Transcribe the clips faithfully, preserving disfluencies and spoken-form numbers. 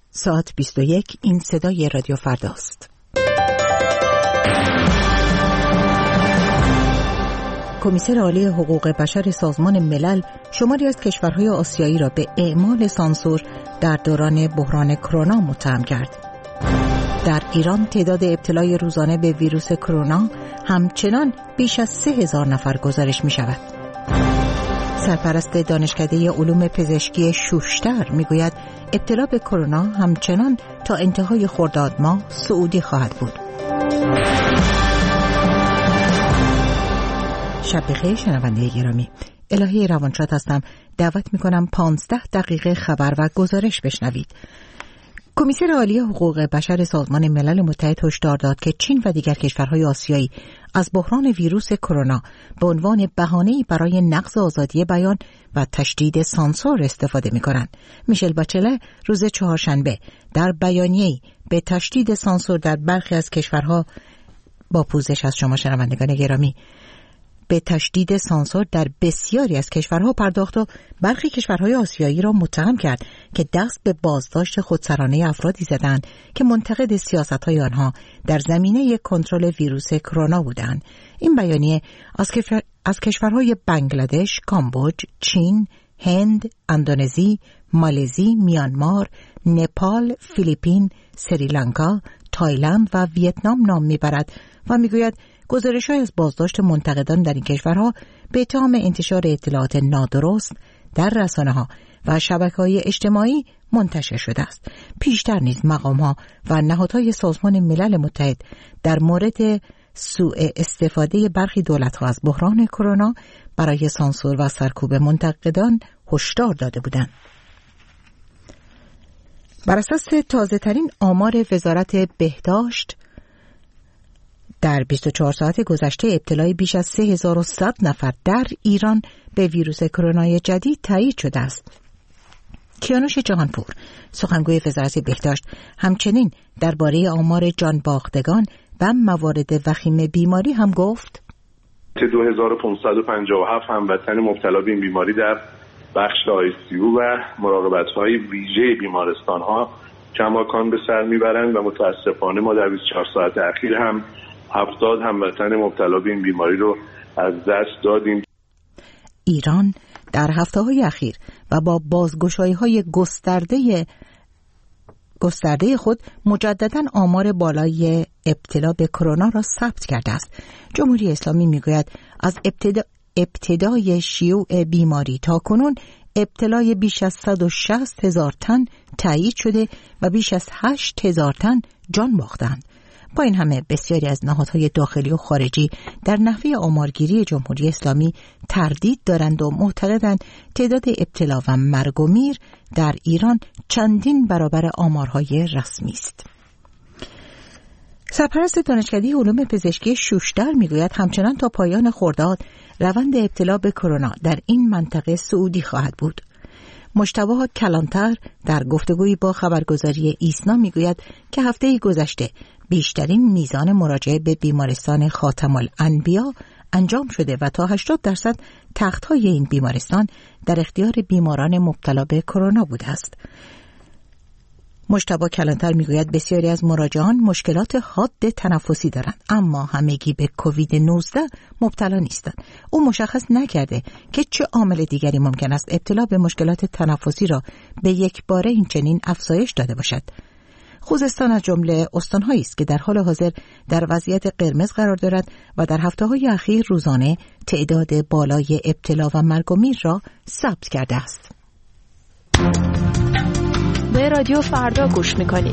ساعت بیست و یک. این صدای رادیو فرداست. کمیسر عالی حقوق بشر سازمان ملل شماری از کشورهای آسیایی را به اعمال سانسور در دوران بحران کرونا متهم کرد. در ایران تعداد ابتلای روزانه به ویروس کرونا همچنان بیش از سه هزار نفر گزارش می شود. سرپرست دانشکده علوم پزشکی شوشتر می گوید ابتلا به کرونا همچنان تا انتهای خرداد ماه صعودی خواهد بود. شب بخیر شنونده گرامی، الهی روانشاد هستم. دعوت می کنم پانزده دقیقه خبر و گزارش بشنوید. کمیسر عالی حقوق بشر سازمان ملل متحد هشدار داد که چین و دیگر کشورهای آسیایی از بحران ویروس کرونا به عنوان بهانه‌ای برای نقض آزادی بیان و تشدید سانسور استفاده می‌کنند. میشل باچله روز چهارشنبه در بیانیه‌ای به تشدید سانسور در برخی از کشورها با پوزش از شما شنوندگان گرامی به تشدید سانسور در بسیاری از کشورها پرداخت و برخی کشورهای آسیایی را متهم کرد که دست به بازداشت خودسرانه افرادی زدند که منتقد سیاست‌های آنها در زمینه کنترل ویروس کرونا بودند. این بیانیه از, کشور... از کشورهای بنگلادش، کامبوج، چین، هند، اندونزی، مالزی، میانمار، نپال، فیلیپین، سریلانکا، تایلند و ویتنام نام میبرد و میگوید گزارش‌های از بازداشت منتقدان در این کشورها به اتهام انتشار اطلاعات نادرست در رسانه‌ها و شبکه‌های اجتماعی منتشر شده است. پیشتر نیز مقام‌ها و نهادهای سازمان ملل متحد در مورد سوء استفاده برخی دولت‌ها از بحران کرونا برای سانسور و سرکوب منتقدان هشدار داده بودند. بر اساس تازه‌ترین آمار وزارت بهداشت، در بیست و چهار ساعت گذشته ابتلای بیش از سه هزار و صد نفر در ایران به ویروس کرونا جدید تایید شده است. کیانوش جهانپور، سخنگوی وزارت بهداشت، همچنین درباره آمار جان باختگان و موارد وخیم بیماری هم گفت: دو هزار و پانصد و پنجاه و هفت هموطن مبتلا به این بیماری در بخش آی سی یو و مراقبت‌های ویژه بیمارستان‌ها کماکان به سر میبرند و متاسفانه ما در بیست و چهار ساعت اخیر هم هفتاد هموطن مبتلا به این بیماری رو از دست دادیم. ایران در هفته‌های اخیر و با بازگشایی‌های گسترده گسترده خود مجدداً آمار بالای ابتلا به کرونا را ثبت کرده است. جمهوری اسلامی میگوید از ابتدا ابتدای شیوع بیماری تا کنون ابتلای بیش از صد و شصت هزار تن تایید شده و بیش از هشت هزار تن جان باختند. با این همه بسیاری از نهادهای داخلی و خارجی در نحوه آمارگیری جمهوری اسلامی تردید دارند و معتقدند تعداد ابتلا و مرگ و میر در ایران چندین برابر آمارهای رسمی است. سرپرست دانشکده علوم پزشکی شوشتر میگوید همچنان تا پایان خرداد روند ابتلا به کرونا در این منطقه صعودی خواهد بود. مجتبی کلانتر در گفتگویی با خبرگزاری ایسنا میگوید که هفته گذشته بیشترین میزان مراجعه به بیمارستان خاتم الانبیا انجام شده و تا هشتاد درصد تخت‌های این بیمارستان در اختیار بیماران مبتلا به کرونا بوده است. مجتبی کلانتر میگوید بسیاری از مراجعان مشکلات حاد تنفسی دارند اما همگی به کووید نوزده مبتلا نیستند. او مشخص نکرده که چه عامل دیگری ممکن است ابتلا به مشکلات تنفسی را به یک باره این چنین افزایش داده باشد. خوزستان از جمله استان‌هایی است که در حال حاضر در وضعیت قرمز قرار دارد و در هفته‌های اخیر روزانه تعداد بالای ابتلا و مرگ و میر را ثبت کرده است. به رادیو فردا گوش می‌کنید.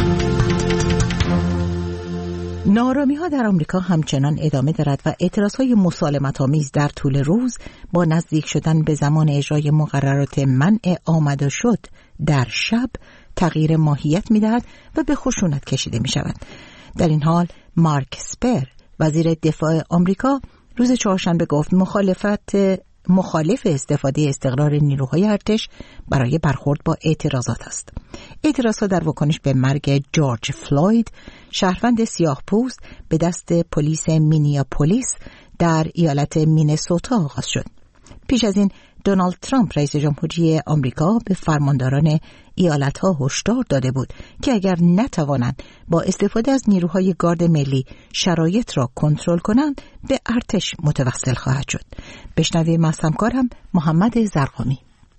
ناآرامی‌ها در آمریکا همچنان ادامه دارد و اعتراض‌های مسالمت‌آمیز در طول روز با نزدیک شدن به زمان اجرای مقررات منع آمد و شد در شب تغییر ماهیت می‌دهد و به خشونت کشیده می‌شود. در این حال مارک اسپر، وزیر دفاع آمریکا، روز چهارشنبه گفت مخالفت مخالف استفاده استقرار نیروهای ارتش برای برخورد با اعتراضات است. اعتراضات در واکنش به مرگ جورج فلوید، شهروند سیاه‌پوست به دست پلیس مینیاپولیس در ایالت مینسوتا آغاز شد. پیش از این دونالد ترامپ رئیس جمهوری آمریکا به فرمانداران ایالت‌ها هشدار داده بود که اگر نتوانند با استفاده از نیروهای گارد ملی شرایط را کنترل کنند به ارتش متوسل خواهد شد. بشنویم از همکارم محمد زرقامی.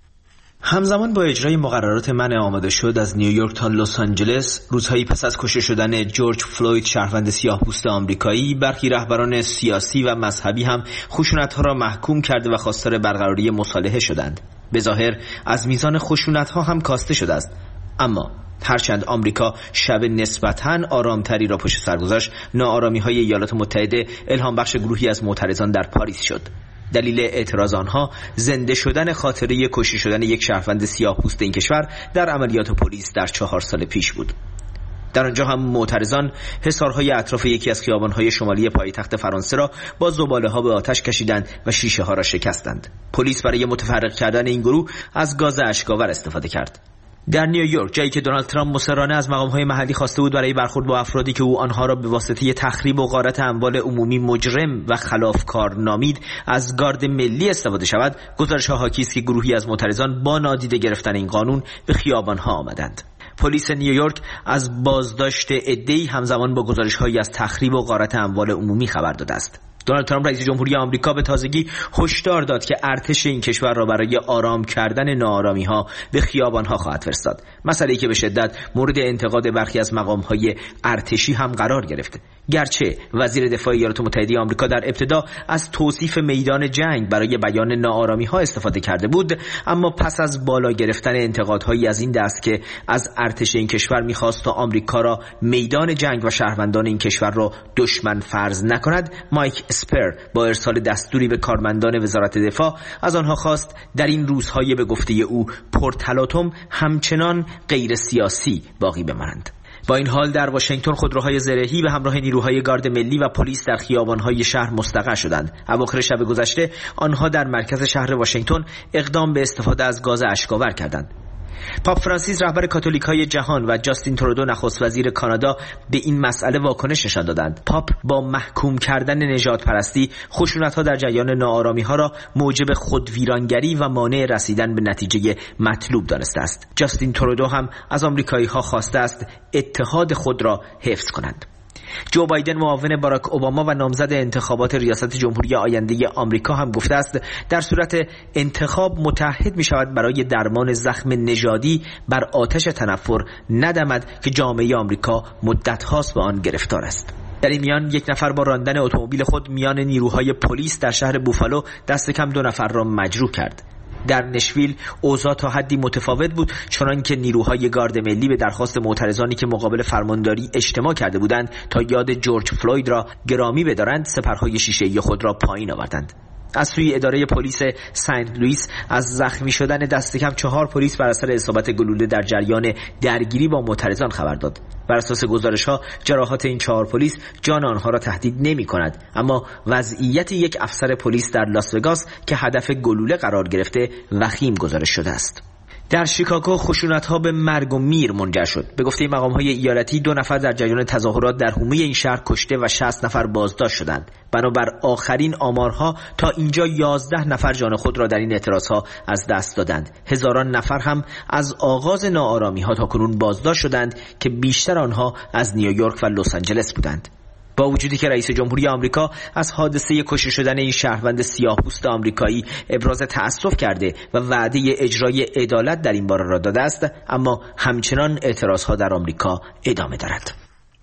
همزمان با اجرای مقررات منع آماده شد از نیویورک تا لس آنجلس، روزهایی پس از کشته شدن جورج فلوید شهروند سیاه‌پوست آمریکایی، برخی رهبران سیاسی و مذهبی هم خشونت‌ها را محکوم کرده و خواستار برقراری مصالحه شدند. به ظاهر از میزان خشونت‌ها هم کاسته شده است، اما هرچند آمریکا شب نسبتاً آرامتری را پشت سر گذاشت، ناآرامی‌های ایالات متحده الهام بخش گروهی از معترضان در پاریس شد. دلیل اعتراض آنها زنده شدن خاطره کشته شدن یک شهروند سیاه‌پوست این کشور در عملیات پلیس در چهار سال پیش بود. در آنجا هم معترضان حصارهای اطراف یکی از خیابان‌های شمالی پایتخت فرانسه را با زباله‌ها به آتش کشیدند و شیشه‌ها را شکستند. پلیس برای متفرق کردن این گروه از گاز اشک‌آور استفاده کرد. در نیویورک، جایی که دونالد ترامپ مصرانه از مقام‌های محلی خواسته بود برای برخورد با افرادی که او آنها را به واسطه تخریب و غارت اموال عمومی مجرم و خلافکار نامید از گارد ملی استفاده شود، گزارش‌ها حاکی است که گروهی از معترضان با نادیده گرفتن این قانون به خیابان‌ها آمدند. پلیس نیویورک از بازداشت عده‌ای همزمان با گزارش‌هایی از تخریب و غارت اموال عمومی خبر داده است. دونالد ترامپ رئیس جمهوری آمریکا به تازگی هشدار داد که ارتش این کشور را برای آرام کردن ناآرامی‌ها به خیابان‌ها خواهد فرستاد، مسئله‌ای که به شدت مورد انتقاد برخی از مقام‌های ارتشی هم قرار گرفته. گرچه وزیر دفاع ایالات متحده آمریکا در ابتدا از توصیف میدان جنگ برای بیان ناآرامی‌ها استفاده کرده بود، اما پس از بالا گرفتن انتقادهایی از این دست که از ارتش این کشور می‌خواست تا آمریکا را میدان جنگ و شهروندان این کشور را دشمن فرض نکند، مایک اسپر با ارسال دستوری به کارمندان وزارت دفاع از آنها خواست در این روزهای به گفته او پرتلاطم همچنان غیر سیاسی باقی بمانند. با این حال در واشنگتن خودروهای زرهی به همراه نیروهای گارد ملی و پلیس در خیابان‌های شهر مستقر شدند. اواخر شب گذشته آنها در مرکز شهر واشنگتن اقدام به استفاده از گاز اشک‌آور کردند. پاپ فرانسیس رهبر کاتولیک‌های جهان و جاستین ترودو نخست وزیر کانادا به این مسئله واکنش نشان دادند. پاپ با محکوم کردن نژاد پرستی، خشونت‌ها در جریان ناآرامی‌ها را موجب خودویرانگری و مانع رسیدن به نتیجه مطلوب دانسته است. جاستین ترودو هم از آمریکایی‌ها خواسته است اتحاد خود را حفظ کنند. جو بایدن معاون باراک اوباما و نامزد انتخابات ریاست جمهوری آینده آمریکا هم گفته است در صورت انتخاب متحد می شود برای درمان زخم نژادی بر آتش تنفر ندمد که جامعه آمریکا مدت هاست به آن گرفتار است. در این میان یک نفر با راندن اتومبیل خود میان نیروهای پلیس در شهر بوفالو دست کم دو نفر را مجروح کرد. در نشویل اوضاع تا حدی متفاوت بود، چنان که نیروهای گارد ملی به درخواست معترضانی که مقابل فرمانداری اجتماع کرده بودند تا یاد جورج فلوید را گرامی بدارند، سپرهای شیشه‌ای خود را پایین آوردند. از سوی اداره پلیس سنت لوئیس از زخمی شدن دست کم چهار پلیس بر اثر اصابت گلوله در جریان درگیری با معترضان خبر داد. بر اساس گزارش‌ها جراحات این چهار پلیس جان آنها را تهدید نمی‌کند، اما وضعیت یک افسر پلیس در لاس وگاس که هدف گلوله قرار گرفته وخیم گزارش شده است. در شیکاگو خشونت‌ها به مرگ و میر منجر شد. به گفته مقام‌های ایالتی دو نفر در جریان تظاهرات در حومه این شهر کشته و شصت نفر بازداشت شدند. بنابر آخرین آمارها تا اینجا یازده نفر جان خود را در این اعتراضها از دست دادند. هزاران نفر هم از آغاز ناآرامی‌ها تا کنون بازداشت شدند که بیشتر آنها از نیویورک و لس آنجلس بودند. با وجودی که رئیس جمهوری آمریکا از حادثه کشته شدن این شهروند سیاه‌پوست آمریکایی ابراز تأسف کرده و وعده اجرای عدالت در این باره را داده است، اما همچنان اعتراضها در آمریکا ادامه دارد.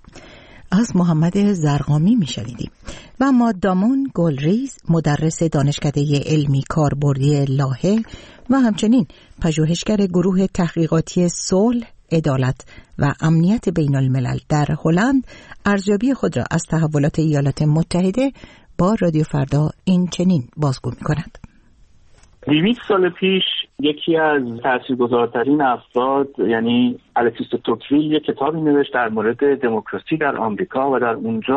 از محمد زرقامی میشنیدیم. و اما دامون گلریز، مدرس دانشکده علمی کاربردی لاهه و همچنین پژوهشگر گروه تحقیقاتی صلح، عدالت و امنیت بین الملل در هلند، ارزیابی خود را از تحولات ایالات متحده با رادیو فردا این چنین بازگو می کند. دویست سال پیش یکی از تاثیرگذارترین افراد یعنی الکسیس توکویل یک کتابی نوشت در مورد دموکراسی در آمریکا و در اونجا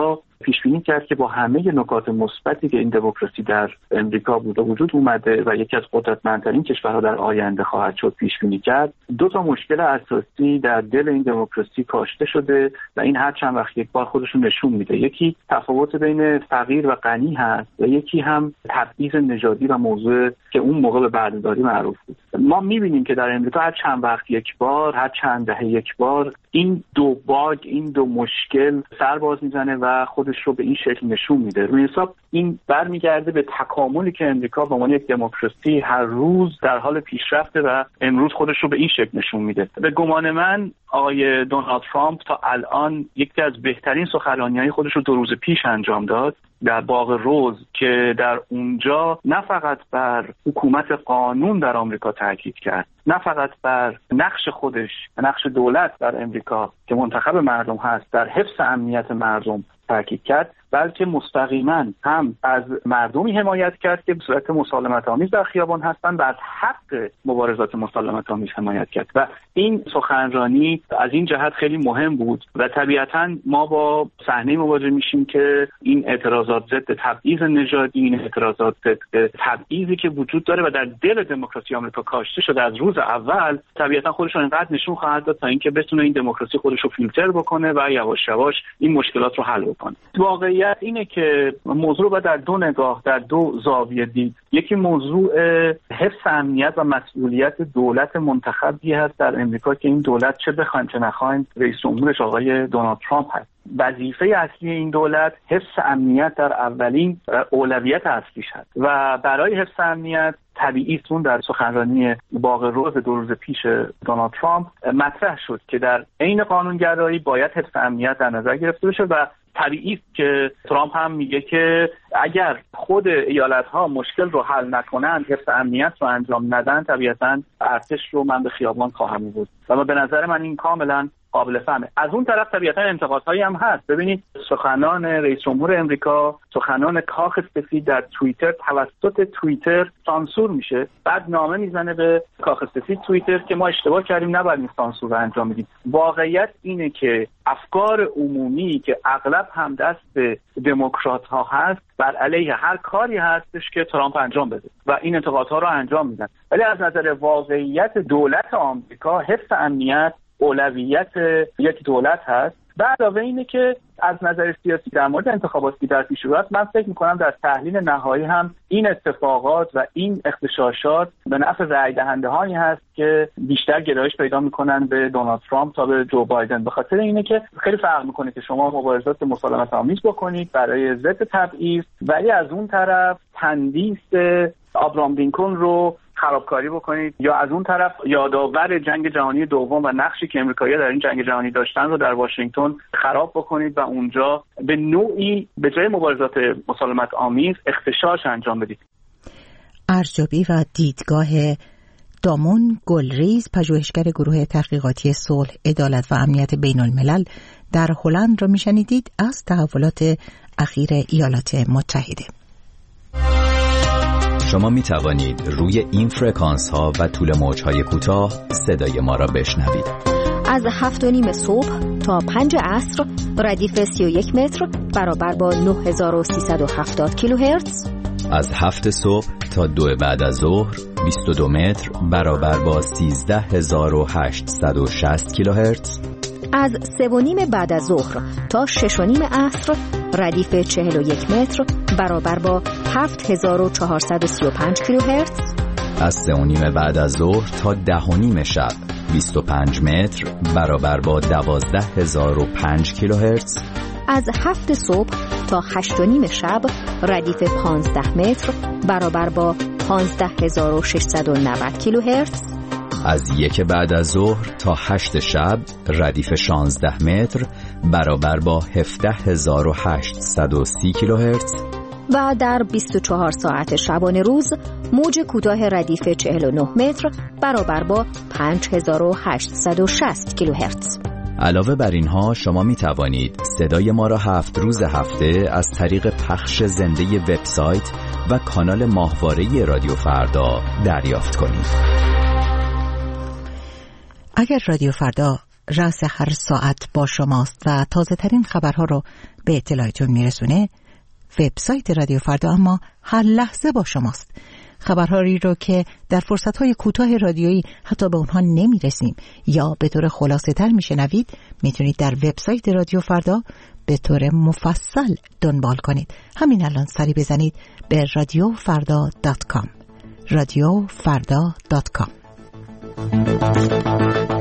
پیش بینی کرد که با همه نکات مثبتی که این دموکراسی در امریکا بوده وجود اومده و یکی از قدرتمندترین کشورها در آینده خواهد شد پیش بینی کرد، دو تا مشکل اساسی در دل این دموکراسی کاشته شده و این هر چند وقت یک بار خودش رو نشون میده. یکی تفاوت بین فقیر و غنی هست و یکی هم تبعیض نژادی و موضوع که اون موقع به بردهداری معروف بود. ما میبینیم که در امریکا هر چند وقت یک بار، هر چند دهه یک بار این دو باگ، این دو مشکل سر باز میزنه و خودش رو به این شکل نشون میده. روی حساب این برمیگرده به تکاملی که امریکا به عنوان یک دموکراسی هر روز در حال پیشرفته و امروز خودش رو به این شکل نشون میده. به گمان من آقای دونالد ترامپ تا الان یکی از بهترین سخنرانی‌های خودش رو دو روز پیش انجام داد در باغ روز که در اونجا نه فقط بر حکومت قانون در آمریکا تاکید کرد، نه فقط بر نقش خودش، نقش دولت در امریکا که منتخب مردم هست در حفظ امنیت مردم تاکید کرد، بلکه مستقیما هم از مردمی حمایت کرد که به صورت مسالمت آمیز در خیابان هستند و از حق مبارزات مسالمت آمیز حمایت کرد و این سخنرانی از این جهت خیلی مهم بود و طبیعتاً ما با صحنه مواجه میشیم که این اعتراضات ضد تبعیض نژادی، این اعتراضات ضد تبعیضی که وجود داره و در دل دموکراسی آمریکا کاشته شده از روز اول، طبیعتاً خودش رو اینقدر نشون خواهد داد تا اینکه بتونه این دموکراسی خودش رو فیلتر بکنه و یواش یواش این مشکلات رو حل بکنه. واقعیت اینه که موضوع رو باید در دو نگاه، در دو زاویه دید. یکی موضوع حفظ امنیت و مسئولیت دولت منتخبی هست در امریکا که این دولت چه بخوایم چه نخوایم رئیس جمهورش آقای دونالد ترامپ هست. وظیفه اصلی این دولت حفظ امنیت در اولین اولویت اصلیش هست و برای حفظ امنیت طبیعی است در سخنرانی باغ روز دو روز پیش دونالد ترامپ مطرح شد که در عین قانونگرایی باید حفظ امنیت در نظر گرفته بشه و طبیعی است که ترامپ هم میگه که اگر خود ایالت‌ها مشکل رو حل نکنند، حفظ امنیت رو انجام ندن، طبیعتاً ارتش رو من به خیابان خواهم بود و به نظر من این کاملاً قابل فهمه. از اون طرف طبیعتاً انتقادهایی هم هست. ببینید سخنان رئیس جمهور امریکا، سخنان کاخ سفید در توییتر توسط توییتر سانسور میشه، بعد نامه میزنه به کاخ سفید توییتر که ما اشتباه کردیم، نباید این سانسور رو انجام بدیم. واقعیت اینه که افکار عمومی که اغلب هم دست دموکرات ها هست بر علیه هر کاری هستش که ترامپ انجام بده و این انتقادها رو انجام میدن، ولی از نظر واقعیت دولت آمریکا حفظ امنیت اولویت یک دولت هست. به علاوه اینه که از نظر سیاسی در مورد انتخاباتی در پیش رو هست، من فکر میکنم در تحلیل نهایی هم این اتفاقات و این اغتشاشات به نفع رای دهنده هایی هست که بیشتر گرایش پیدا میکنن به دونالد ترامپ تا به جو بایدن، به خاطر اینه که خیلی فرق میکنه که شما مبارزات مسالمت آمیز بکنید برای ضد تبعیض ولی از اون طرف تندیس آبرام لینکلن رو خرابکاری بکنید یا از اون طرف یادآور جنگ جهانی دوم و نقشی که امریکایی‌ها در این جنگ جهانی داشتن رو در واشنگتن خراب بکنید و اونجا به نوعی به جای مبارزات مسالمت آمیز اغتشاش انجام بدید. ارزیابی و دیدگاه دامون گلریز، پژوهشگر گروه تحقیقاتی صلح، عدالت و امنیت بین الملل در هلند را میشنیدید از تحولات اخیر ایالات متحده. شما می توانید روی این فرکانس ها و طول موج های کوتاه صدای ما را بشنوید. از هفت و نیم صبح تا پنج عصر ردیف سی و یک متر برابر با نه هزار و سیصد و هفتاد کیلوهرتز. از هفت صبح تا دو بعد از ظهر بیست و دو متر برابر با سیزده هزار و هشتصد و شصت کیلوهرتز. از سه و نیم بعد از ظهر تا شش و نیم عصر ردیف چهل و یک متر برابر با هفت هزار و چهارصد و سی و پنج کیلوهرتز. از سه و نیم بعد از ظهر تا ده و نیم شب بیست و پنج متر برابر با دوازده هزار و پنج کیلوهرتز. از هفت صبح تا هشت و نیم شب ردیف پانزده متر برابر با پانزده هزار و ششصد و نود کیلوهرتز. از یک بعد از ظهر تا هشت شب ردیف شانزده متر برابر با هفده هزار و هشتصد و سی کیلوهرتز. و در بیست و چهار ساعت شبانه روز موج کوتاه ردیف چهل و نه متر برابر با پنج هزار و هشتصد و شصت کیلوهرتز. علاوه بر اینها شما می توانید صدای ما را هفت روز هفته از طریق پخش زنده وبسایت و کانال ماهواره رادیو فردا دریافت کنید. اگر رادیو فردا رأس هر ساعت با شماست و تازه ترین خبرها رو به اطلاعتون میرسونه، وبسایت رادیو فردا اما هر لحظه با شماست. خبرهایی رو که در فرصتهای کوتاه رادیویی حتی به اونها نمیرسیم یا به طور خلاصه تر میشنوید، میتونید در وبسایت رادیو فردا به طور مفصل دنبال کنید. همین الان سری بزنید به رادیو فردا دات کام رادیو فردا دات کام.